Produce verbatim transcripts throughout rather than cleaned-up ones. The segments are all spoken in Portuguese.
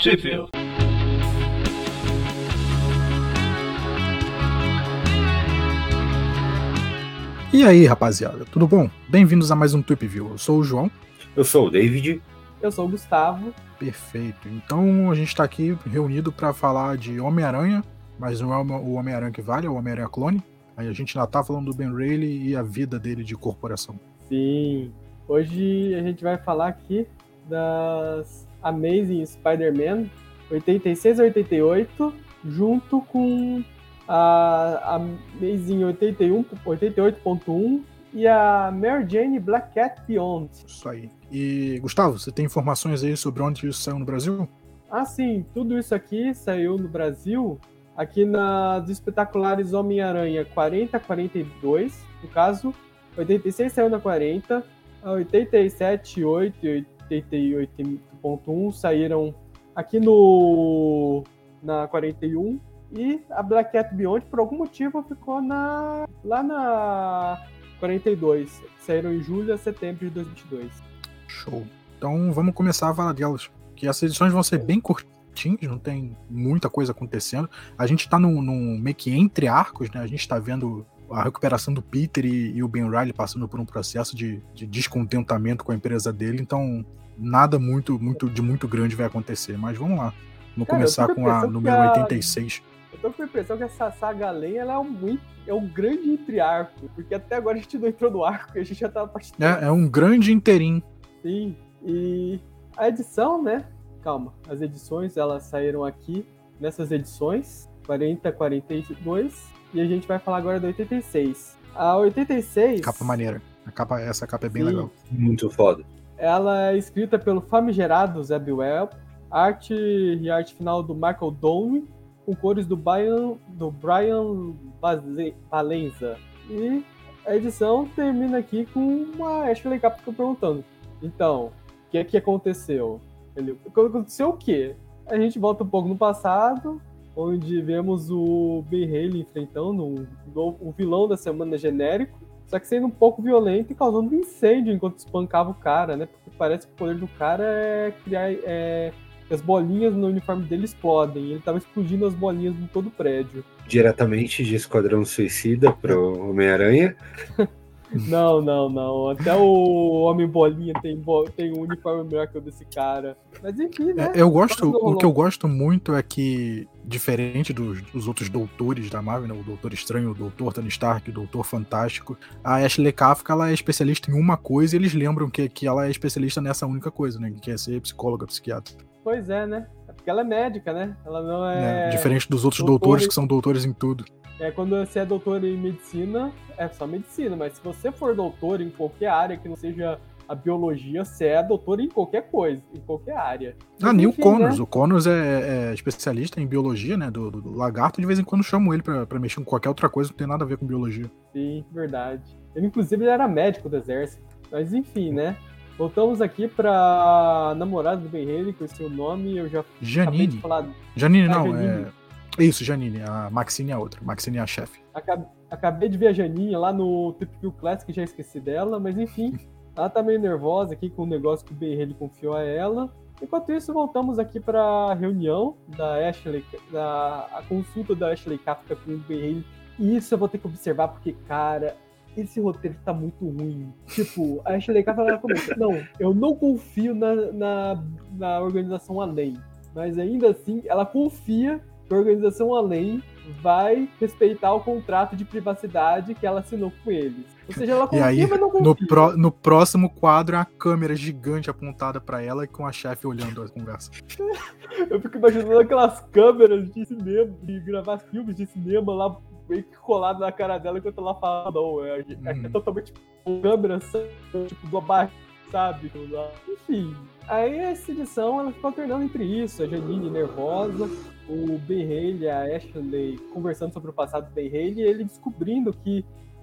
Tweep View. E aí, rapaziada, tudo bom? Bem-vindos a mais um Tweep View. Eu sou o João. Eu sou o David. Eu sou o Gustavo. Perfeito. Então a gente está aqui reunido para falar de Homem-Aranha, mas não é o Homem-Aranha que vale, é o Homem-Aranha clone. Aí a gente ainda tá falando do Ben Reilly e a vida dele de corporação. Sim. Hoje a gente vai falar aqui das Amazing Spider-Man oitenta e seis a oitenta e oito, junto com a Amazing oitenta e um, oitenta e oito ponto um e a Mary Jane Black Cat Beyond. Isso aí. E, Gustavo, você tem informações aí sobre onde isso saiu no Brasil? Ah, sim. Tudo isso aqui saiu no Brasil, aqui nas espetaculares Homem-Aranha quarenta a quarenta e dois. No caso, oitenta e seis saiu na quarenta, a oitenta e sete, oito e oitenta e oito ponto um saíram aqui no na quarenta e um. E a Black Cat Beyond, por algum motivo, ficou na, lá na quarenta e dois. Saíram em julho a setembro de dois mil e vinte e dois. Show. Então vamos começar a falar delas. Que essas edições vão ser bem curtinhas, não tem muita coisa acontecendo. A gente tá num, num meio que entre arcos, né? A gente tá vendo a recuperação do Peter e, e o Ben Reilly passando por um processo de, de descontentamento com a empresa dele. Então nada muito, muito, de muito grande vai acontecer. Mas vamos lá. Vamos Cara, começar com a número a... oitenta e seis. Eu tô com a impressão que essa saga além ela é um, é um grande entre-arco, porque até agora a gente não entrou no arco e a gente já tava partindo. É, é um grande interim. Sim, e a edição, né? Calma, as edições elas saíram aqui nessas edições, quarenta, quarenta e dois, e a gente vai falar agora da oitenta e seis. A oitenta e seis... Capa maneira. A capa, essa capa é bem sim, legal. Muito foda. Ela é escrita pelo famigerado Zeb Wells, arte e arte final do Michael Downey, com cores do Brian, do Brian Valenza. E a edição termina aqui com uma Ashley Capital perguntando: então, o que é que aconteceu? Ele, aconteceu o quê? A gente volta um pouco no passado, onde vemos o Ben Reilly enfrentando um, um vilão da semana genérico, só que sendo um pouco violento e causando um incêndio enquanto espancava o cara, né? Porque parece que o poder do cara é criar... É, as bolinhas no uniforme dele explodem. Ele tava explodindo as bolinhas em todo o prédio. Diretamente de Esquadrão Suicida pro Homem-Aranha. Não, não, não. Até o Homem-Bolinha tem, tem um uniforme melhor que o desse cara. Mas enfim, né? É, eu gosto, o que eu gosto muito é que, diferente dos, dos outros doutores da Marvel, né, o Doutor Estranho, o Doutor Tony Stark, o Doutor Fantástico, a Ashley Kafka ela é especialista em uma coisa e eles lembram que, que ela é especialista nessa única coisa, né? Que é ser psicóloga, psiquiatra. Pois é, né? É porque ela é médica, né? Ela não é... é diferente dos outros doutor doutores em... que são doutores em tudo. É, quando você é doutor em medicina, é só medicina, mas se você for doutor em qualquer área que não seja a biologia, você é doutor em qualquer coisa, em qualquer área. Ah, nem o Connors. Né? O Connors é, é especialista em biologia, né? Do, do, do lagarto, de vez em quando chamo ele pra, pra mexer com qualquer outra coisa, não tem nada a ver com biologia. Sim, verdade. Ele, inclusive, ele era médico do exército. Mas enfim, né? Voltamos aqui pra namorada do Ben Reilly, com esse nome, eu já Janine. acabei de falar... Janine, ah, não, Janine. é... Isso, Janine. A Maxine é a outra. Maxine é a chefe. Acabei de ver a Janine lá no Tweep View Classic, já esqueci dela, mas enfim, ela tá meio nervosa aqui com o negócio que o Ben Reilly confiou a ela. Enquanto isso, voltamos aqui pra reunião da Ashley, da, a consulta da Ashley Kafka com o Ben Reilly. E isso eu vou ter que observar porque, cara... esse roteiro tá muito ruim. Tipo, a Ashley Kafka comenta, não, eu não confio na, na, na organização Além, mas ainda assim, ela confia que a organização Além vai respeitar o contrato de privacidade que ela assinou com eles. Ou seja, ela confia, e aí, mas não confia. No, pro, no próximo quadro, a câmera gigante apontada pra ela e com a chefe olhando a conversa. Eu fico imaginando aquelas câmeras de cinema, de gravar filmes de cinema lá, meio que colado na cara dela enquanto ela fala, não, é, é, uhum. é totalmente câmera, tipo, do abaixo, sabe? Enfim, aí essa edição, ela ficou alternando entre isso, a Janine nervosa, o Ben Reilly e a Ashley conversando sobre o passado do Ben Reilly, e ele descobrindo que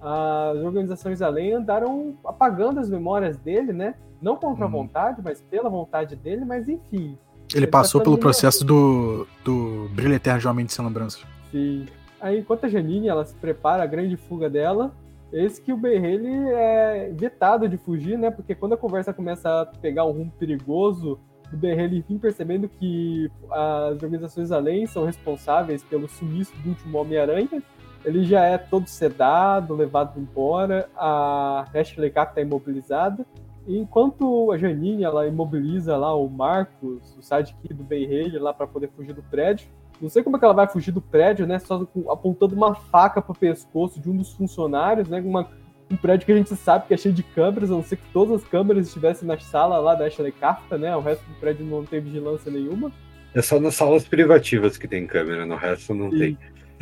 as organizações além andaram apagando as memórias dele, né? Não contra a vontade, mas pela vontade dele, mas enfim. Ele, ele passou tá pelo processo do, do brilho eterno de Homem de Sem Lembranças. Sim. Aí, enquanto a Janine, ela se prepara a grande fuga dela, esse que o Ben Reilly é vetado de fugir, né? Porque quando a conversa começa a pegar um rumo perigoso, do Ben Reilly, enfim, percebendo que as organizações além são responsáveis pelo sumiço do último Homem-Aranha. Ele já é todo sedado, levado embora, a Ashley Capp está imobilizada. E enquanto a Janine, ela imobiliza lá o Marcos, o sidekick do Ben Reilly, lá para poder fugir do prédio. Não sei como é que ela vai fugir do prédio, né? Só apontando uma faca pro pescoço de um dos funcionários, né? Uma, um prédio que a gente sabe que é cheio de câmeras, a não ser que todas as câmeras estivessem na sala lá da Ashley Capp, né? O resto do prédio não tem vigilância nenhuma. É só nas salas privativas que tem câmera, no resto não Sim. tem.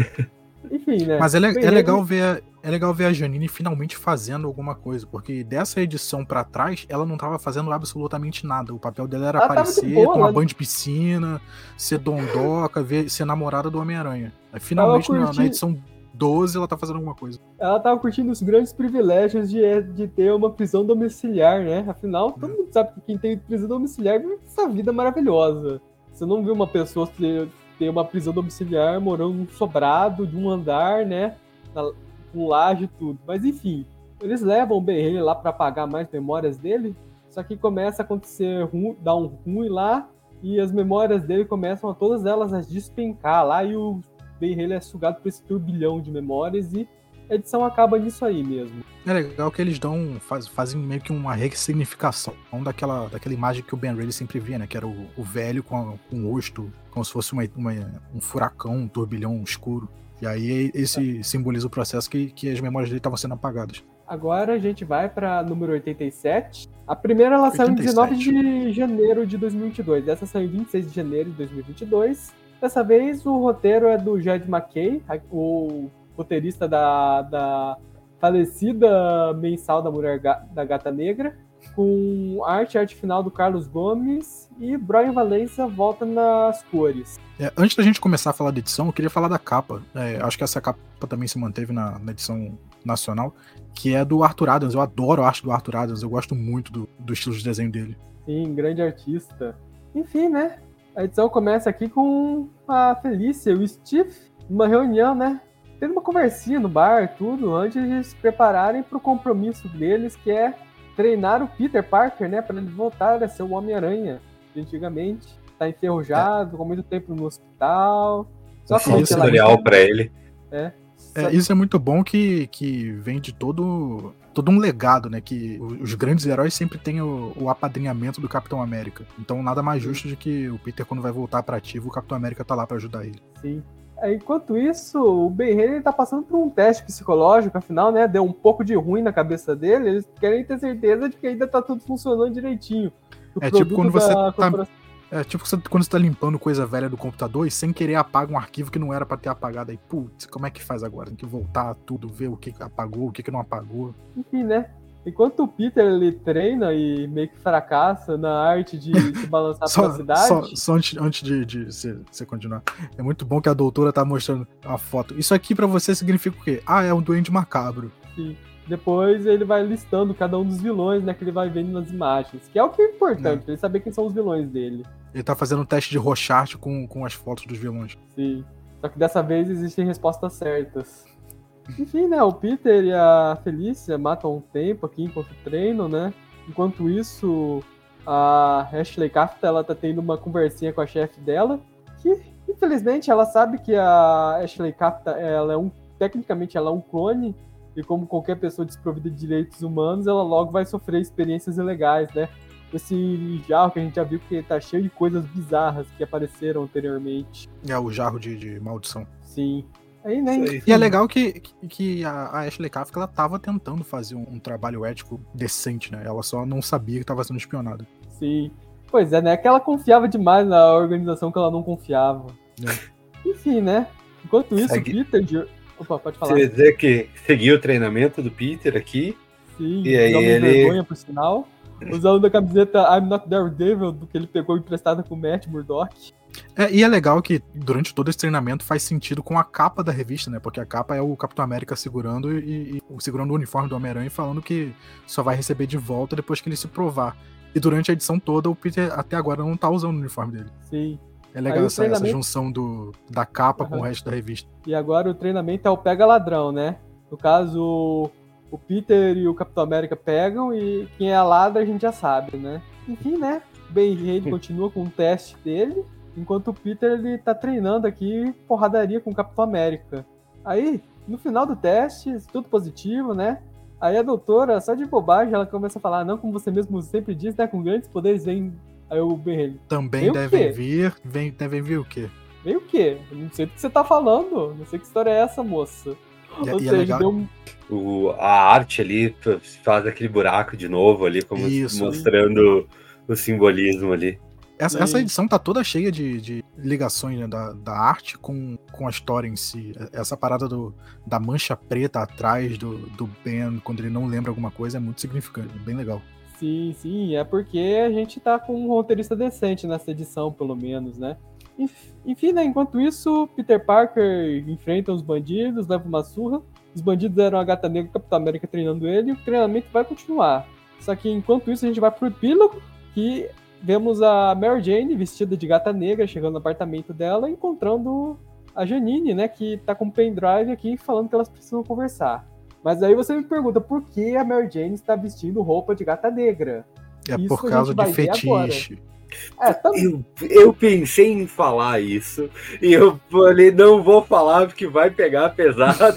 Enfim, né? Mas é, le- Ben é legal Reilly- ver, a- é legal ver a Janine finalmente fazendo alguma coisa, porque dessa edição pra trás, ela não tava fazendo absolutamente nada. O papel dela era Ela tava de aparecer, boa, tomar né? banho de piscina, ser dondoca, ver, ser namorada do Homem-Aranha. Aí, finalmente, na, curti- na edição doze, ela tá fazendo alguma coisa. Ela tava curtindo os grandes privilégios de, de ter uma prisão domiciliar, né? Afinal, todo mundo sabe que quem tem prisão domiciliar vive essa vida maravilhosa. Você não viu uma pessoa ter, ter uma prisão domiciliar morando num sobrado de um andar, né? Na, com laje e tudo. Mas enfim, eles levam o Ben Reilly lá pra apagar mais memórias dele, só que começa a acontecer, ru, dar um ruim lá, e as memórias dele começam a todas elas a despencar lá, e o Ben Reilly é sugado por esse turbilhão de memórias, e a edição acaba nisso aí mesmo. É legal que eles dão, faz, fazem meio que uma ressignificação daquela, daquela imagem que o Ben Reilly sempre via, né? Que era o, o velho com, a, com o rosto como se fosse uma, uma, um furacão, um turbilhão escuro. E aí esse simboliza o processo que, que as memórias dele estavam sendo apagadas. Agora a gente vai para número oitenta e sete. A primeira ela saiu em oitenta e dezenove sete. de janeiro de dois mil e vinte e dois. Essa saiu em vinte e seis de janeiro de dois mil e vinte e dois. Dessa vez o roteiro é do Jed McKay, o roteirista da, da falecida mensal da Mulher Ga- da Gata Negra, com arte arte final do Carlos Gomes, e Brian Valença volta nas cores. É, antes da gente começar a falar da edição, eu queria falar da capa. É, acho que essa capa também se manteve na, na edição nacional, que é do Arthur Adams. Eu adoro a arte do Arthur Adams, eu gosto muito do, do estilo de desenho dele. Sim, grande artista. Enfim, né? A edição começa aqui com a Felícia e o Steve, numa reunião, né? Tendo uma conversinha no bar, tudo, antes de se prepararem para o compromisso deles, que é treinar o Peter Parker, né? Para ele voltar a ser o Homem-Aranha de antigamente. Tá enferrujado, é. com muito tempo no hospital. Só Só um tutorial para ele. É. É, isso é muito bom que, que vem de todo, todo um legado, né? Que os grandes heróis sempre têm o, o apadrinhamento do Capitão América. Então nada mais justo de que o Peter, quando vai voltar pra ativo, o Capitão América tá lá pra ajudar ele. Sim. Enquanto isso, o Ben Reilly tá passando por um teste psicológico, afinal, né? Deu um pouco de ruim na cabeça dele. Eles querem ter certeza de que ainda tá tudo funcionando direitinho. O é tipo quando você tá... corporação... É tipo quando você tá limpando coisa velha do computador e sem querer apaga um arquivo que não era pra ter apagado. Aí, putz, como é que faz agora? Tem que voltar tudo, ver o que apagou, o que não apagou. Enfim, né? Enquanto o Peter ele treina e meio que fracassa na arte de se balançar só, pela cidade... Só, só antes, antes de, de você, você continuar. É muito bom que a doutora tá mostrando a foto. Isso aqui pra você significa o quê? Ah, é um duende macabro. Sim. Depois ele vai listando cada um dos vilões, né, que ele vai vendo nas imagens. Que é o que é importante, é. Pra ele saber quem são os vilões dele. Ele tá fazendo um teste de Rorschach com, com as fotos dos vilões. Sim. Só que dessa vez existem respostas certas. Enfim, né, o Peter e a Felícia matam um tempo aqui enquanto treinam, né? Enquanto isso, a Ashley Capp, ela tá tendo uma conversinha com a chefe dela, que, infelizmente, ela sabe que a Ashley Capp, ela é um, tecnicamente, ela é um clone, e como qualquer pessoa desprovida de direitos humanos, ela logo vai sofrer experiências ilegais, né? Esse jarro que a gente já viu que tá cheio de coisas bizarras que apareceram anteriormente. É o jarro de, de maldição. Sim. Aí, né, e é legal que, que a, a Ashley Capp, ela tava tentando fazer um, um trabalho ético decente, né? Ela só não sabia que tava sendo espionada. Sim. Pois é, né? Que ela confiava demais na organização que ela não confiava. É. Enfim, né? Enquanto isso, o Peter... De... Opa, pode falar. Você dizer que seguiu o treinamento do Peter aqui. Sim, e aí ele... vergonha, por sinal. Usando a camiseta I'm Not Daredevil, do que ele pegou emprestada com o Matt Murdock. É, e é legal que durante todo esse treinamento faz sentido com a capa da revista, né? Porque a capa é o Capitão América segurando e, e segurando o uniforme do Homem-Aranha e falando que só vai receber de volta depois que ele se provar. E durante a edição toda, o Peter até agora não tá usando o uniforme dele. Sim. É legal essa, treinamento... essa junção do, da capa uhum. com o resto da revista. E agora o treinamento é o pega-ladrão, né? No caso, o Peter e o Capitão América pegam e quem é a ladra a gente já sabe, né? Enfim, né? Ben Reilly continua com o teste dele, enquanto o Peter ele tá treinando aqui porradaria com o Capitão América. Aí, no final do teste, tudo positivo, né? Aí a doutora, só de bobagem, ela começa a falar, não, como você mesmo sempre diz, né? Com grandes poderes vem... Aí o Ben Reilly. Também devem vir... Vem, devem vir o quê? Vem o quê? Eu não sei do que você tá falando. Não sei que história é essa, moça. E, Ou e seja, é legal... deu um... O, a arte ali faz aquele buraco de novo ali, como Isso. mostrando o simbolismo ali. Essa, essa edição tá toda cheia de, de ligações, né, da, da arte com, com a história em si. Essa parada do, da mancha preta atrás do, do Ben, quando ele não lembra alguma coisa, é muito significante, bem legal. Sim, sim, é porque a gente tá com um roteirista decente nessa edição, pelo menos, né? Enfim, né, enquanto isso, Peter Parker enfrenta os bandidos, leva uma surra. Os bandidos eram a Gata Negra e o Capitão América treinando ele, e o treinamento vai continuar. Só que enquanto isso, a gente vai pro epílogo, que vemos a Mary Jane vestida de Gata Negra, chegando no apartamento dela, encontrando a Janine, né, que tá com um pendrive aqui, falando que elas precisam conversar. Mas aí você me pergunta, por que a Mary Jane está vestindo roupa de Gata Negra? É Isso por causa de fetiche. É, tá... eu, eu pensei em falar isso, e eu falei, não vou falar porque vai pegar pesado.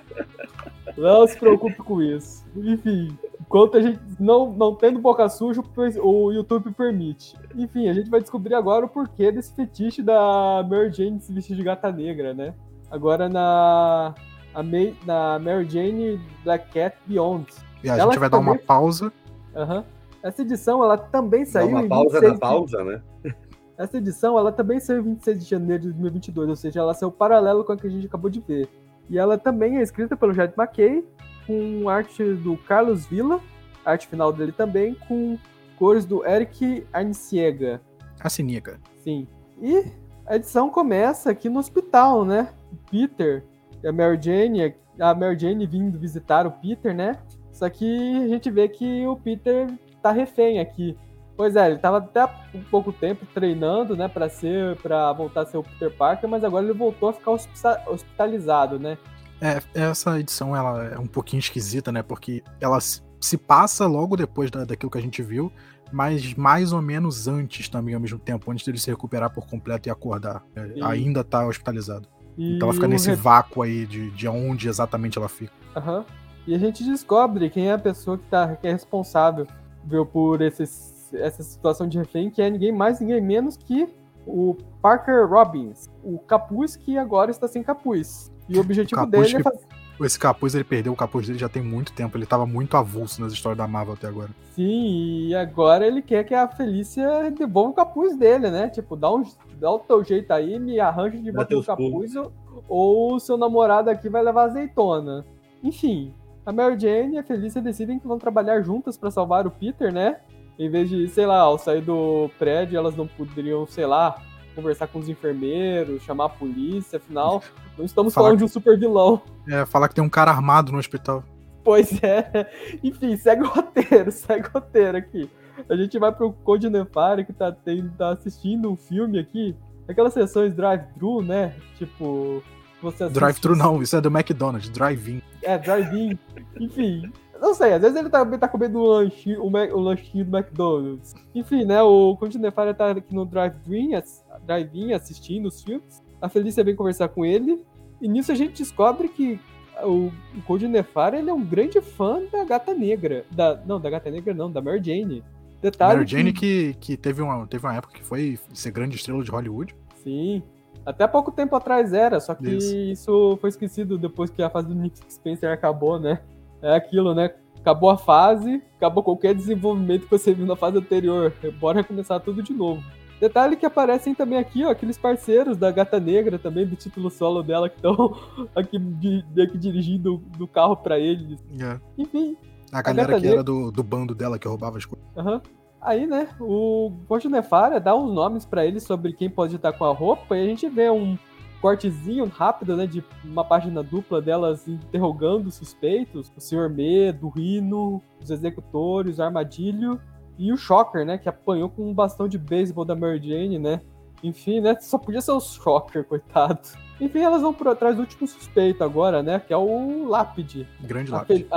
Não se preocupe com isso. Enfim, enquanto a gente não, não tendo boca suja, o YouTube permite. Enfim, a gente vai descobrir agora o porquê desse fetiche da Mary Jane se vestir de Gata Negra, né? Agora na, a May, na Mary Jane Black Cat Beyond. E a ela gente vai também... dar uma pausa. Aham. Uhum. Essa edição, ela também saiu uma em pausa na pausa, né? Essa edição, ela também saiu em vinte e seis de janeiro de dois mil e vinte e dois, ou seja, ela saiu paralelo com a que a gente acabou de ver. E ela também é escrita pelo Jed McKay, com arte do Carlos Villa, arte final dele também, com cores do Eric Arnsiega. Arnsiega. Sim. E a edição começa aqui no hospital, né? O Peter e a Mary Jane, a Mary Jane vindo visitar o Peter, né? Só que a gente vê que o Peter tá refém aqui. Pois é, ele tava até há um pouco tempo treinando, né, pra ser, pra voltar a ser o Peter Parker, mas agora ele voltou a ficar hospitalizado, né? É, essa edição, ela é um pouquinho esquisita, né, porque ela se passa logo depois da, daquilo que a gente viu, mas mais ou menos antes também, ao mesmo tempo, antes dele se recuperar por completo e acordar. É, ainda tá hospitalizado. E então ela fica nesse re... vácuo aí de, de onde exatamente ela fica. Aham. Uhum. E a gente descobre quem é a pessoa que, tá, que é responsável por esses, essa situação de refém, que é ninguém mais, ninguém menos que o Parker Robbins, o capuz que agora está sem capuz. E o objetivo o dele é fazer... Esse capuz, ele perdeu o capuz dele já tem muito tempo, ele estava muito avulso nas histórias da Marvel até agora. Sim, e agora ele quer que a Felícia devolva o capuz dele, né? Tipo, dá, um, dá o teu jeito aí, me arranja de botar o capuz, ou, ou o seu namorado aqui vai levar azeitona. Enfim, a Mary Jane e a Felícia decidem que vão trabalhar juntas para salvar o Peter, né? Em vez de, sei lá, ao sair do prédio, elas não poderiam, sei lá, conversar com os enfermeiros, chamar a polícia, afinal, não estamos falar falando que... de um super vilão. É, falar que tem um cara armado no hospital. Pois é. Enfim, segue o roteiro, segue o roteiro aqui. A gente vai pro Conde Nefari, que tá, tem, tá assistindo um filme aqui, aquelas sessões drive-thru, né? Tipo... Você drive-thru não, isso é do McDonald's, drive-in. É, drive-in. Enfim, não sei, às vezes ele tá, tá comendo um lanchinho, um, o lanchinho do McDonald's. Enfim, né, o Conde Nefari tá aqui no drive-in, drive-in assistindo os filmes. A Felícia vem conversar com ele, e nisso a gente descobre que o, o Conde Nefari, ele é um grande fã da Gata Negra. Da, não, da Gata Negra não, da Mary Jane. Detalhe Mary Jane que, que, que teve, uma, teve uma época que foi ser grande estrela de Hollywood. Sim. Até pouco tempo atrás era, só que isso. isso foi esquecido depois que a fase do Nick Spencer acabou, né? É aquilo, né? Acabou a fase, acabou qualquer desenvolvimento que você viu na fase anterior. Bora recomeçar tudo de novo. Detalhe que aparecem também aqui, ó, aqueles parceiros da Gata Negra também, do título solo dela, que estão aqui, aqui dirigindo do carro pra eles. Yeah. Enfim. A galera a que Negra... era do, do bando dela que roubava as coisas. Aham. Uhum. Aí, né, o Conde Nefari dá uns nomes pra eles sobre quem pode estar com a roupa, e a gente vê um cortezinho rápido, né, de uma página dupla delas interrogando os suspeitos, o senhor Medo, o Rhino, os executores, o Armadilho e o Shocker, né, que apanhou com um bastão de beisebol da Mary Jane, né. Enfim, né, só podia ser o Shocker, coitado. Enfim, elas vão por atrás do último suspeito agora, né, que é o Lápide. Grande Lápide. A,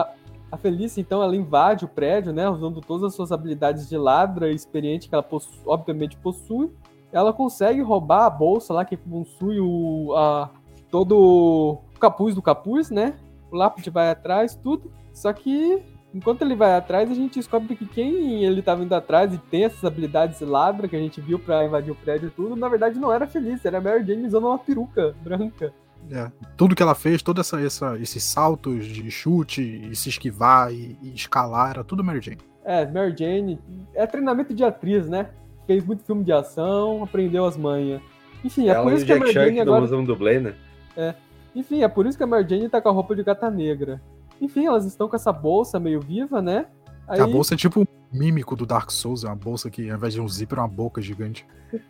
A Felícia, então, ela invade o prédio, né, usando todas as suas habilidades de ladra experiente que ela possu- obviamente possui. Ela consegue roubar a bolsa lá que possui o, a, todo o capuz do capuz, né? O lápide vai atrás, tudo. Só que, enquanto ele vai atrás, a gente descobre que quem ele tá vindo atrás e tem essas habilidades de ladra que a gente viu pra invadir o prédio e tudo, na verdade não era a Felícia, era a Mary Jane usando uma peruca branca. É, tudo que ela fez, todos essa, essa, esses saltos de chute, e se esquivar e, e escalar, era tudo Mary Jane. É, Mary Jane é treinamento de atriz, né? Fez muito filme de ação, aprendeu as manhas. Enfim, é Ela por e isso o que a Jack Mary Jane Shark não agora... usam dublê, né? É. Enfim, é por isso que a Mary Jane tá com a roupa de gata negra. Enfim, elas estão com essa bolsa meio viva, né? Aí... A bolsa é tipo um mímico do Dark Souls, é uma bolsa que ao invés de um zíper é uma boca gigante.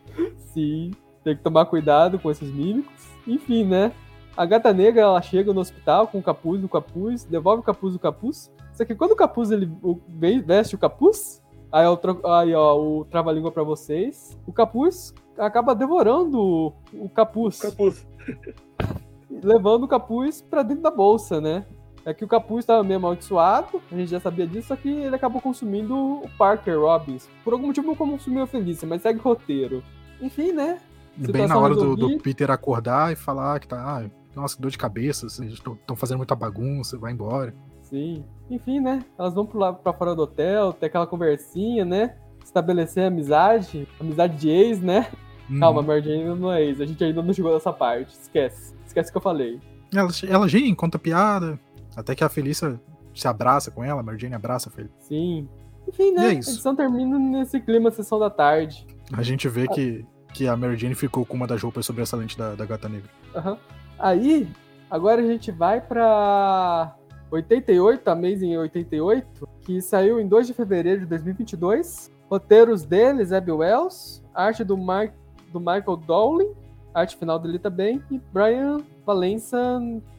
Sim, tem que tomar cuidado com esses mímicos. Enfim, né? A gata negra, ela chega no hospital com o capuz do capuz, devolve o capuz do capuz. Só que quando o capuz, ele veste o capuz, aí, eu tro... aí ó, o trava-língua pra vocês, o capuz acaba devorando o capuz. Capuz. Levando o capuz pra dentro da bolsa, né? É que o capuz estava meio amaldiçoado, a gente já sabia disso, só que ele acabou consumindo o Parker Robbins. Por algum motivo não consumiu a Felícia, mas segue o roteiro. Enfim, né? E bem na hora do, do Peter acordar e falar que tá, ah, nossa, dor de cabeça, vocês estão fazendo muita bagunça, vai embora. Sim. Enfim, né? Elas vão pra, pra fora do hotel, ter aquela conversinha, né? Estabelecer amizade, amizade de ex, né? Uhum. Calma, Mary Jane não é ex, a gente ainda não chegou nessa parte, esquece. Esquece o que eu falei. Ela, ela gira, conta piada, até que a Felícia se abraça com ela, a Mary Jane abraça a Felícia. Sim. Enfim, né? É a edição termina nesse clima, sessão da tarde. A gente vê ah. que, que a Mary Jane ficou com uma das roupas sobressalentes da, da Gata Negra. Aham. Uhum. Aí, agora a gente vai pra oitenta e oito, Amazing oitenta e oito, que saiu em dois de fevereiro de dois mil e vinte e dois. Roteiros deles, Abby Wells, arte do, Mar- do Michael Dowling, arte final dele também, e Brian Valença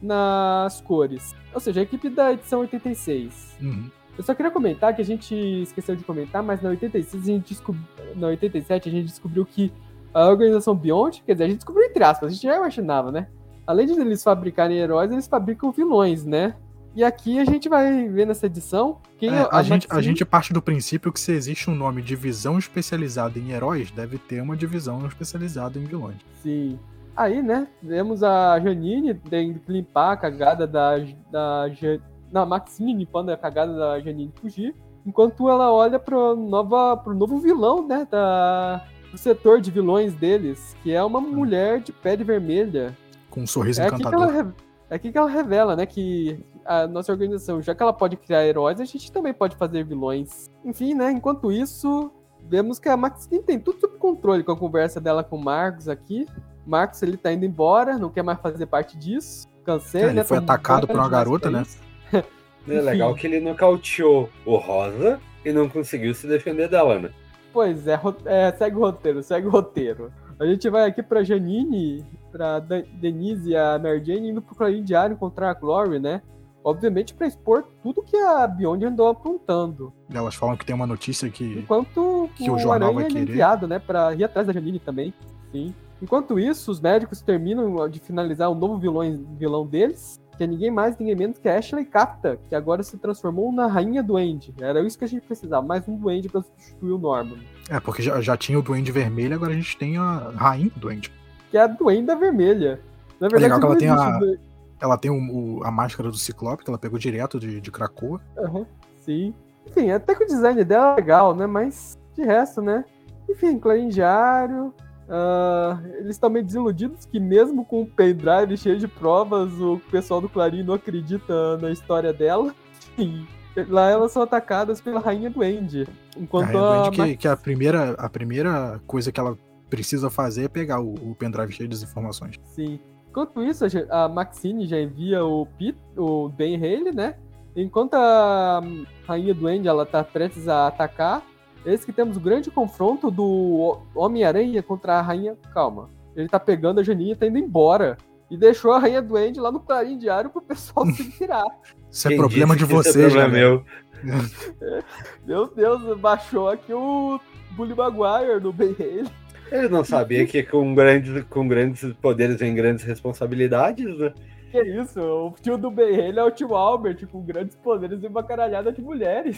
nas cores. Ou seja, a equipe da edição oitenta e seis. Uhum. Eu só queria comentar que a gente esqueceu de comentar, mas na oitenta e seis a gente descob... na oitenta e sete a gente descobriu que a organização Beyond, quer dizer, a gente descobriu entre aspas, a gente já imaginava, né? Além de eles fabricarem heróis, eles fabricam vilões, né? E aqui a gente vai ver nessa edição... Quem é, a, a, gente, Maxine... a gente parte do princípio que se existe um nome divisão especializada em heróis, deve ter uma divisão especializada em vilões. Sim. Aí, né, vemos a Janine tendo que limpar a cagada da... da Não, a Maxine limpando a cagada da Janine fugir, enquanto ela olha pro, nova, pro novo vilão, né, da, do setor de vilões deles, que é uma mulher de pele vermelha. Com um sorriso é encantador. Aqui ela, é aqui que ela revela, né, que a nossa organização, já que ela pode criar heróis, a gente também pode fazer vilões. Enfim, né, enquanto isso, vemos que a Maxine tem tudo sob controle com a conversa dela com o Marcos aqui. Marcos, ele tá indo embora, não quer mais fazer parte disso. Cansei, é, né? Ele foi atacado por uma garota, né? É legal que ele nocauteou o Rosa e não conseguiu se defender dela, né? Pois é, é, segue o roteiro, segue o roteiro. A gente vai aqui pra Janine, pra Denise e a Mary Jane indo pro Clarim Diário encontrar a Glory, né? Obviamente pra expor tudo que a Beyond andou apontando. Elas falam que tem uma notícia que, Enquanto que o, o jornal Aranha vai querer. É enviado, né, pra ir atrás da Janine também. Sim. Enquanto isso, os médicos terminam de finalizar o novo vilão, vilão deles, que é ninguém mais, ninguém menos que a Ashley Capta, que agora se transformou na Rainha Duende. Era isso que a gente precisava, mais um Duende pra substituir o Norman. É, porque já, já tinha o Duende Vermelho, agora a gente tem a Rainha Duende. Que é a Duenda Vermelha. Na verdade, é legal que ela tem, a, do... ela tem o, o, a máscara do Ciclope, que ela pegou direto de, de Krakoa. Uhum, sim. Enfim, até que o design dela é legal, né? Mas de resto, né? Enfim, Clarim Diário... Uh, eles estão meio desiludidos que mesmo com o pendrive cheio de provas, o pessoal do Clarim não acredita na história dela. E lá elas são atacadas pela Rainha Duende. Enquanto a Rainha a Duende que, que a, primeira, a primeira coisa que ela precisa fazer é pegar o, o pendrive cheio das informações. Sim. Enquanto isso, a Maxine já envia o Pete, o Ben Haley, né? Enquanto a Rainha Duende ela tá prestes a atacar, eis que temos o grande confronto do Homem-Aranha contra a Rainha... Calma. Ele tá pegando a Janine e tá indo embora. E deixou a Rainha Duende lá no Clarim Diário pro pessoal se virar. Isso é problema de você, já, meu. Meu Deus, baixou aqui o Bully Maguire no Ben Haley. Ele não sabia que com grandes, com grandes poderes vem grandes responsabilidades, né? que é isso? O tio do Ben Reilly é o tio Albert, com grandes poderes e uma caralhada de mulheres.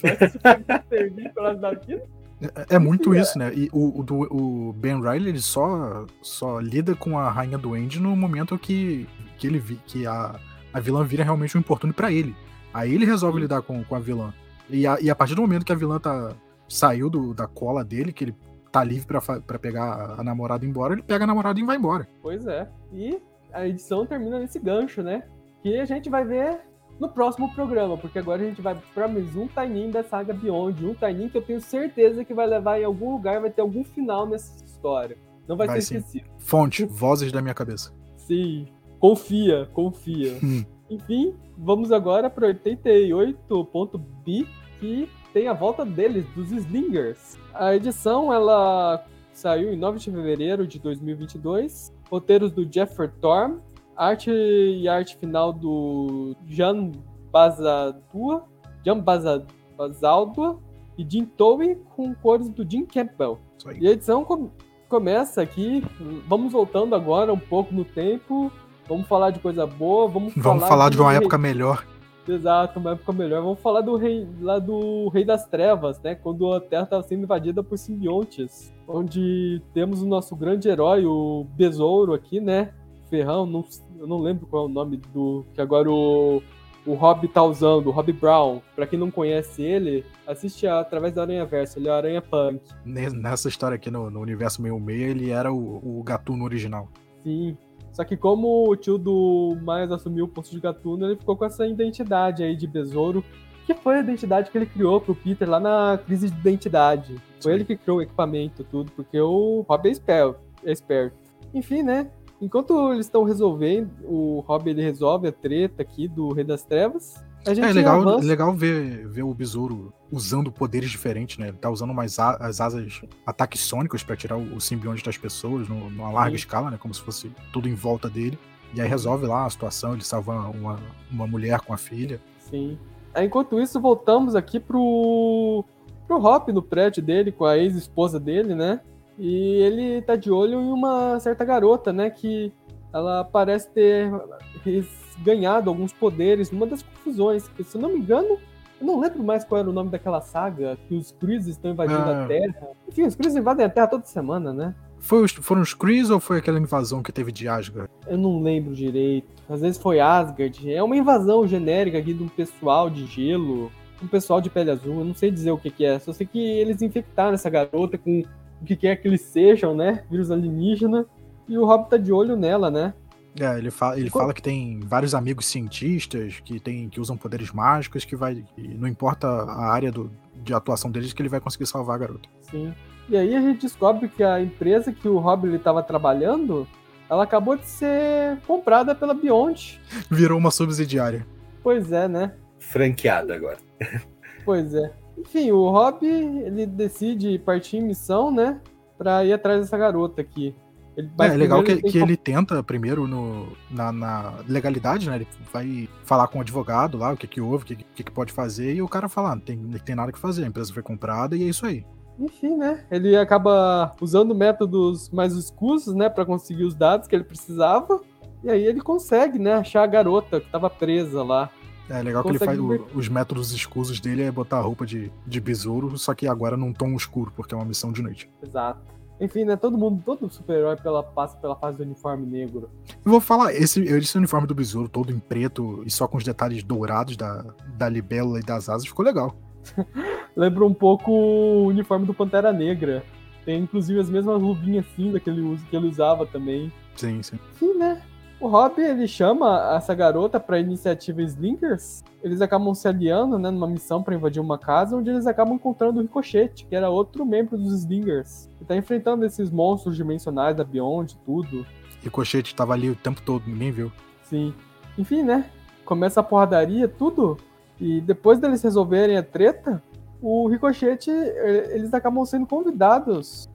Servir pelas da vida. É, é muito isso, né? E o, o, do, o Ben Reilly, ele só, só lida com a Rainha Duende no momento que, que, ele, vi- que a, a vilã vira realmente um importune pra ele. Aí ele resolve Sim. lidar com, com a vilã. E a, e a partir do momento que a vilã tá, saiu do, da cola dele, que ele tá livre pra, fa- pra pegar a, a namorada embora, ele pega a namorada e vai embora. Pois é. E a edição termina nesse gancho, né? Que a gente vai ver no próximo programa, porque agora a gente vai pra mais um tie-in da saga Beyond. Um tie-in que eu tenho certeza que vai levar em algum lugar, vai ter algum final nessa história. Não vai, Vai ser sim. esquecido. Fonte, vozes da minha cabeça. Sim, confia, confia. Hum. Enfim, vamos agora para oitenta e oito ponto B, que tem a volta deles, dos Slingers. A edição, ela saiu em nove de fevereiro de dois mil e vinte e dois. Roteiros do Jeffrey Thorne, arte e arte final do Jan Bazaldua, Jan Baza- Bazaldua e Jim Towie, com cores do Jim Campbell. Isso aí. E a edição com- começa aqui, vamos voltando agora um pouco no tempo, vamos falar de coisa boa, vamos, Vamos falar, falar de uma rei- época melhor. Exato, uma época melhor. Vamos falar do rei, lá do Rei das Trevas, né? Quando a Terra estava sendo invadida por simbiontes. Onde temos o nosso grande herói, o Besouro aqui, né? Ferrão, não, eu não lembro qual é o nome do... Que agora o, o Rob tá usando, o Rob Brown. Pra quem não conhece ele, assiste a- através da Aranha Verso, ele é o Aranha Punk. Nessa história aqui no, no universo sessenta e seis, ele era o, o Gatuno original. Sim. Só que como o tio do Miles assumiu o posto de Gatuno, ele ficou com essa identidade aí de Besouro, que foi a identidade que ele criou pro Peter lá na crise de identidade. Foi Sim. ele que criou o equipamento, tudo, porque o Rob é esperto. É esperto. Enfim, né? Enquanto eles estão resolvendo, o Rob ele resolve a treta aqui do Rei das Trevas. A gente É legal, avança. legal ver, ver o Besouro usando poderes diferentes, né? Ele tá usando umas a- as asas, ataques sônicos pra tirar o, o simbionte das pessoas no- numa larga Sim. escala, né? Como se fosse tudo em volta dele. E aí resolve lá a situação, ele salva uma, uma mulher com a filha. Sim. Aí, enquanto isso, voltamos aqui pro, pro Hop no prédio dele, com a ex-esposa dele, né? E ele tá de olho em uma certa garota, né? Que ela parece ter res- ganhado alguns poderes numa das confusões. Que, se eu não me engano, eu não lembro mais qual era o nome daquela saga, que os Krees estão invadindo Ah. a Terra. Enfim, os Krees invadem a Terra toda semana, né? Foi os, foram os Krees ou foi aquela invasão que teve de Asgard? Eu não lembro direito. Às vezes foi Asgard. É uma invasão genérica aqui de um pessoal de gelo, um pessoal de pele azul. Eu não sei dizer o que, que é. Só sei que eles infectaram essa garota com o que quer que eles sejam, né? Vírus alienígena. E o Rob tá de olho nela, né? É, ele, fa ele Qual- fala que tem vários amigos cientistas que, tem, que usam poderes mágicos, que vai. E não importa a área do, de atuação deles, que ele vai conseguir salvar a garota. Sim. E aí a gente descobre que a empresa que o Rob estava trabalhando, ela acabou de ser comprada pela Beyond. Virou uma subsidiária. Pois é, né? Franqueada agora. Pois é. Enfim, o Rob, ele decide partir em missão, né? Pra ir atrás dessa garota aqui. Ele, É, mas é legal que, primeiro que tem ele tenta primeiro no, na, na legalidade, né? Ele vai falar com o advogado lá, o que que houve, o que, que, que pode fazer, e o cara fala, ah, não tem, não tem nada que fazer, a empresa foi comprada e é isso aí. Enfim, né? Ele acaba usando métodos mais escusos, né? Pra conseguir os dados que ele precisava. E aí ele consegue, né? Achar a garota que tava presa lá. É legal que ele Consegue faz ver- o- os métodos escusos dele é botar a roupa de, de besouro, só que agora num tom escuro, porque é uma missão de noite. Exato. Enfim, né? Todo mundo, todo super-herói pela, passa pela fase do uniforme negro. Eu vou falar, esse, esse uniforme do besouro todo em preto e só com os detalhes dourados da, da libélula e das asas ficou legal. Lembra um pouco o uniforme do Pantera Negra. Tem inclusive as mesmas luvinhas cinza que ele, usa, que ele usava também. Sim, sim. Enfim, né? O Rob, ele chama essa garota pra iniciativa Slingers. Eles acabam se aliando, né, numa missão pra invadir uma casa, onde eles acabam encontrando o Ricochet, que era outro membro dos Slingers. Que tá enfrentando esses monstros dimensionais da Beyond e tudo. Ricochete tava ali o tempo todo, ninguém viu. Sim. Enfim, né? Começa a porradaria, tudo. E depois deles resolverem a treta, o Ricochet, eh, eles acabam sendo convidados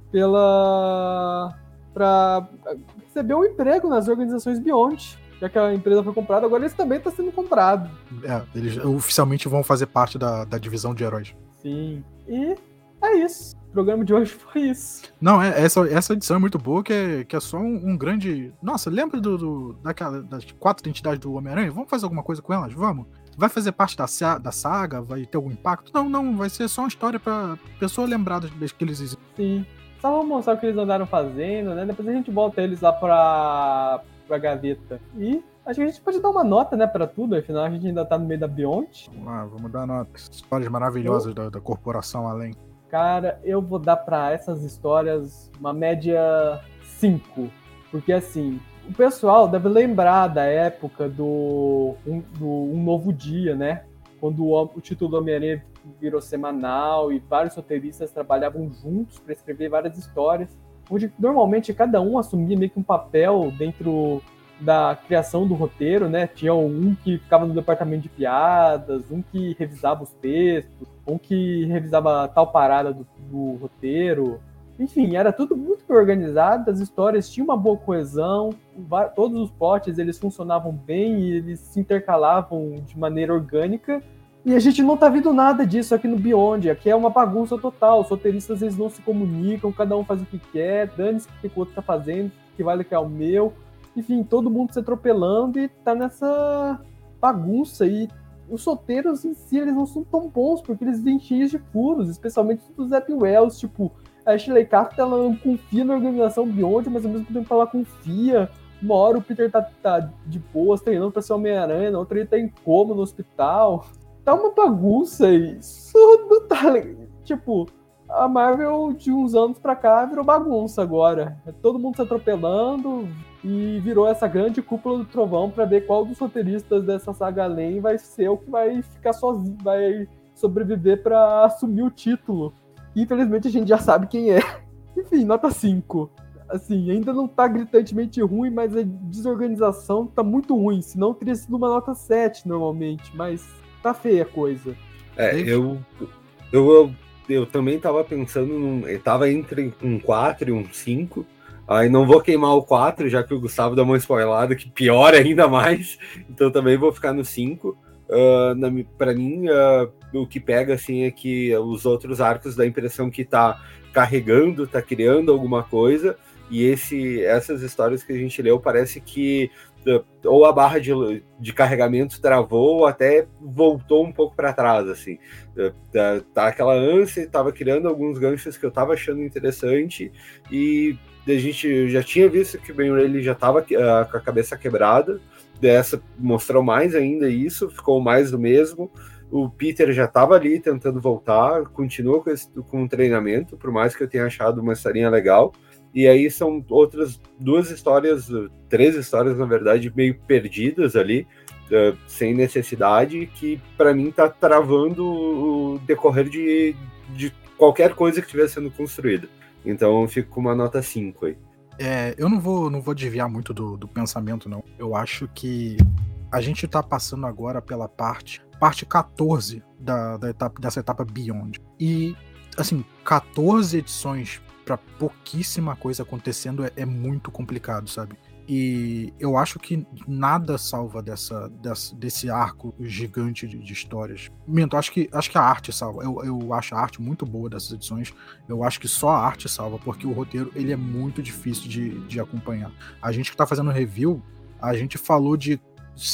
pela... pra receber um emprego nas organizações Beyond. Já que a empresa foi comprada, agora eles também estão sendo comprados. É, eles oficialmente vão fazer parte da, da divisão de heróis. Sim. E é isso. O programa de hoje foi isso. Não, é, essa, essa edição é muito boa, que é, que é só um, um grande... Nossa, lembra do, do, daquela, das quatro identidades do Homem-Aranha? Vamos fazer alguma coisa com elas? Vamos? Vai fazer parte da, da saga? Vai ter algum impacto? Não, não, vai ser só uma história pra pessoa lembrar das que eles existem. Sim, só vamos mostrar o que eles andaram fazendo, né? Depois a gente volta eles lá pra, pra gaveta. E acho que a gente pode dar uma nota, né, pra tudo, afinal a gente ainda tá no meio da Beyond. Vamos lá, vamos dar nota. Histórias maravilhosas eu... da, da Corporação Além. Cara, eu vou dar pra essas histórias uma média cinco. Porque, assim, o pessoal deve lembrar da época do Um, do um Novo Dia, né? Quando o, o título do Homem-Aranha virou semanal e vários roteiristas trabalhavam juntos para escrever várias histórias, onde normalmente cada um assumia meio que um papel dentro da criação do roteiro, né? Tinha um que ficava no departamento de piadas, um que revisava os textos, um que revisava tal parada do, do roteiro. Enfim, era tudo muito bem organizado, as histórias tinham uma boa coesão, todos os plots eles funcionavam bem e eles se intercalavam de maneira orgânica. E a gente não tá vendo nada disso aqui no Beyond, aqui é uma bagunça total, os roteiristas eles não se comunicam, cada um faz o que quer, dane-se o que o outro tá fazendo, o que vale que é o meu. Enfim, todo mundo se atropelando e tá nessa bagunça. E os roteiros em si, eles não são tão bons, porque eles vêm cheios de furos, especialmente dos Zeb Wells. Tipo, a Shirley Carter, ela não confia na organização Beyond, mas ao mesmo tempo ela confia. Uma hora o Peter tá, tá de boas, treinando pra ser Homem-Aranha, na outra ele tá em coma no hospital. Tá uma bagunça e isso não tá... Tipo, a Marvel de uns anos pra cá virou bagunça agora. É todo mundo se atropelando e virou essa grande cúpula do trovão pra ver qual dos roteiristas dessa saga além vai ser o que vai ficar sozinho, vai sobreviver pra assumir o título. E, infelizmente a gente já sabe quem é. Enfim, nota cinco. Assim, ainda não tá gritantemente ruim, mas a desorganização tá muito ruim. Senão teria sido uma nota sete normalmente, mas tá feia a coisa. É, eu... eu, eu Eu também tava pensando, num, eu tava entre um quatro e um cinco, aí não vou queimar o quatro, já que o Gustavo dá uma spoilada que piora ainda mais, então também vou ficar no cinco. Uh, na, pra mim, uh, o que pega assim é que os outros arcos dá a impressão que tá carregando, tá criando alguma coisa, e esse, essas histórias que a gente leu parece que uh, ou a barra de, de carregamento travou ou até voltou um pouco para trás, assim. Uh, tá, tá aquela ânsia, tava criando alguns ganchos que eu tava achando interessante, e a gente já tinha visto que o Ben Reilly já tava uh, com a cabeça quebrada, dessa mostrou mais ainda isso, ficou mais do mesmo. O Peter já estava ali tentando voltar, continua com, esse, com o treinamento, por mais que eu tenha achado uma historinha legal. E aí são outras duas histórias, três histórias, na verdade, meio perdidas ali, uh, sem necessidade, que para mim tá travando o decorrer de, de qualquer coisa que estiver sendo construída. Então eu fico com uma nota cinco aí. É, eu não vou, não vou desviar muito do, do pensamento, não. Eu acho que a gente tá passando agora pela parte, parte quatorze da, da etapa, dessa etapa Beyond. E, assim, quatorze edições pra pouquíssima coisa acontecendo é, é muito complicado, sabe? E eu acho que nada salva dessa, dessa, desse arco gigante de, de histórias. Minto, acho que, acho que a arte salva. Eu, eu acho a arte muito boa dessas edições. Eu acho que só a arte salva, porque o roteiro ele é muito difícil de, de acompanhar. A gente que tá fazendo review, a gente falou de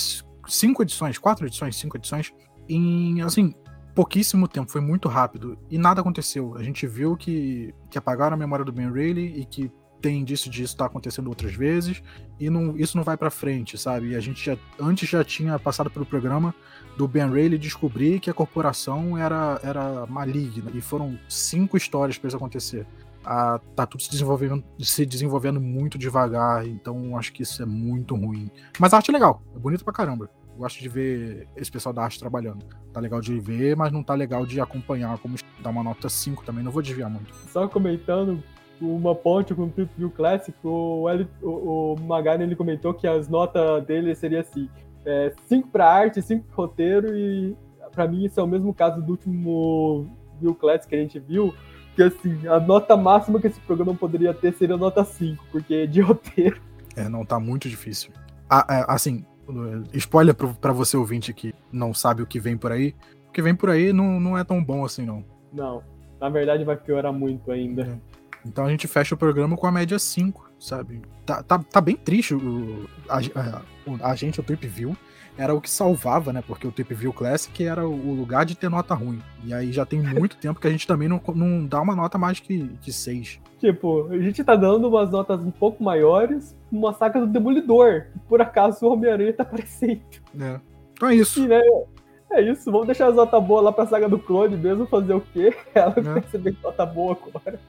cinco edições, quatro edições, cinco edições, em, assim, pouquíssimo tempo. Foi muito rápido. E nada aconteceu. A gente viu que, que apagaram a memória do Ben Reilly e que tem indício disso estar tá acontecendo outras vezes, e não, isso não vai pra frente, sabe? E a gente já, antes já tinha passado pelo programa do Ben Reilly descobrir que a corporação era, era maligna, e foram cinco histórias pra isso acontecer. Ah, tá tudo se desenvolvendo, se desenvolvendo muito devagar, então acho que isso é muito ruim. Mas a arte é legal, é bonito pra caramba. Eu gosto de ver esse pessoal da arte trabalhando. Tá legal de ver, mas não tá legal de acompanhar, como dar uma nota cinco também, não vou desviar muito. Só comentando uma ponte com o Trip View Classic, o, L, o, o Magari ele comentou que as notas dele seria assim, é, cinco para arte, cinco para roteiro, e para mim isso é o mesmo caso do último View Classic que a gente viu, que assim, a nota máxima que esse programa poderia ter seria nota cinco, porque de roteiro... É, não, tá muito difícil. Ah, é, assim, spoiler para você ouvinte que não sabe o que vem por aí, o que vem por aí não, não é tão bom assim, não. Não. Na verdade, vai piorar muito ainda. É. Então a gente fecha o programa com a média cinco, sabe? Tá, tá, tá bem triste. O, a, a, a gente, o Trip View, era o que salvava, né? Porque o Trip View Classic era o lugar de ter nota ruim. E aí já tem muito tempo que a gente também não, não dá uma nota mais que, que seis. Tipo, a gente tá dando umas notas um pouco maiores, uma saga do Demolidor. Por acaso o Homem-Aranha tá aparecendo. É. Então é isso. E, né, é isso, vamos deixar as notas boas lá pra saga do Clone mesmo, fazer o quê? Ela é. vai receber nota boa agora.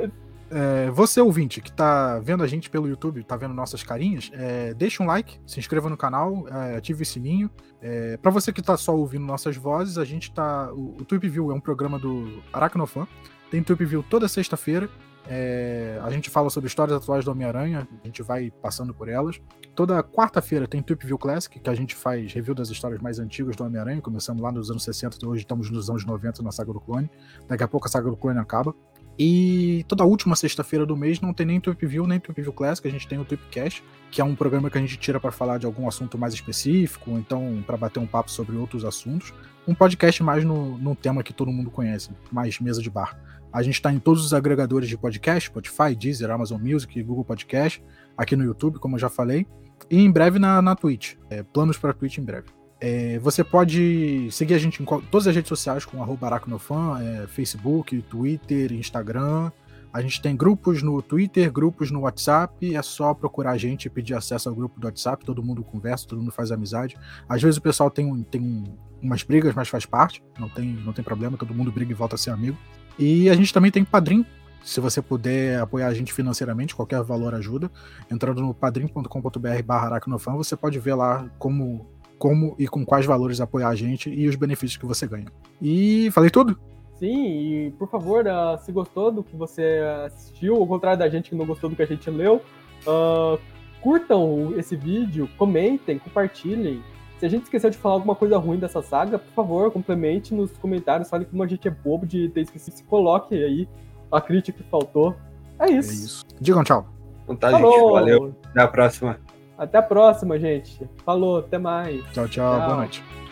É, você, ouvinte, que tá vendo a gente pelo YouTube, tá vendo nossas carinhas, é, deixa um like, se inscreva no canal, é, ative o sininho. É, pra você que tá só ouvindo nossas vozes, a gente tá... O, o Tweep View é um programa do Aracnofan, tem Tweep View toda sexta-feira. É, a gente fala sobre histórias atuais do Homem-Aranha, a gente vai passando por elas. Toda quarta-feira tem Tweep View Classic, que a gente faz review das histórias mais antigas do Homem-Aranha, começando lá nos anos sessenta, hoje estamos nos anos noventa na saga do Clone. Daqui a pouco a saga do Clone acaba. E toda última sexta-feira do mês não tem nem Tweep View, nem Tweep View Classic, a gente tem o Tweepcast, que é um programa que a gente tira para falar de algum assunto mais específico, ou então para bater um papo sobre outros assuntos. Um podcast mais no, no tema que todo mundo conhece, mais mesa de bar. A gente está em todos os agregadores de podcast, Spotify, Deezer, Amazon Music, Google Podcast, aqui no YouTube, como eu já falei, e em breve na, na Twitch. É, planos para Twitch em breve. É, você pode seguir a gente em todas as redes sociais com arroba aracnofan, é, Facebook, Twitter, Instagram. A gente tem grupos no Twitter, grupos no WhatsApp. É só procurar a gente e pedir acesso ao grupo do WhatsApp. Todo mundo conversa, todo mundo faz amizade. Às vezes o pessoal tem, tem umas brigas, mas faz parte. Não tem, não tem problema, todo mundo briga e volta a ser amigo. E a gente também tem Padrim. Se você puder apoiar a gente financeiramente, qualquer valor ajuda. Entrando no padrim ponto com ponto b r barra aracnofan, você pode ver lá como... como e com quais valores apoiar a gente e os benefícios que você ganha. E falei tudo? Sim, e por favor, uh, se gostou do que você assistiu, ao contrário da gente que não gostou do que a gente leu, uh, curtam esse vídeo, comentem, compartilhem. Se a gente esqueceu de falar alguma coisa ruim dessa saga, por favor, complemente nos comentários, fale como a gente é bobo de ter esquecido, se coloque aí a crítica que faltou. É isso. É isso. Digam tchau. Então tá, gente. Valeu. Até a próxima. Até a próxima, gente. Falou, até mais. Tchau, tchau. tchau. Boa noite.